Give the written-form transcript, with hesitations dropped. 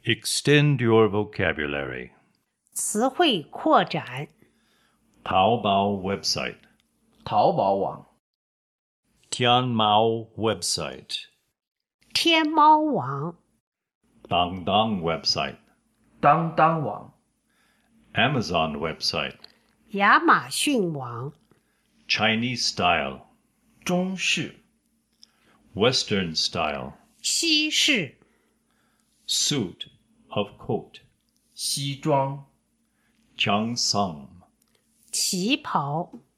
Extend your vocabulary. 词汇扩展。 淘宝 website. 淘宝网、 Tianmao website. 天猫网、 Dangdang website. 当当网、 Amazon website. 亚马逊网、 Chinese style. 中式、 Western style. 西式、 Suit of coat. 西装、 Cheongsam. 旗袍。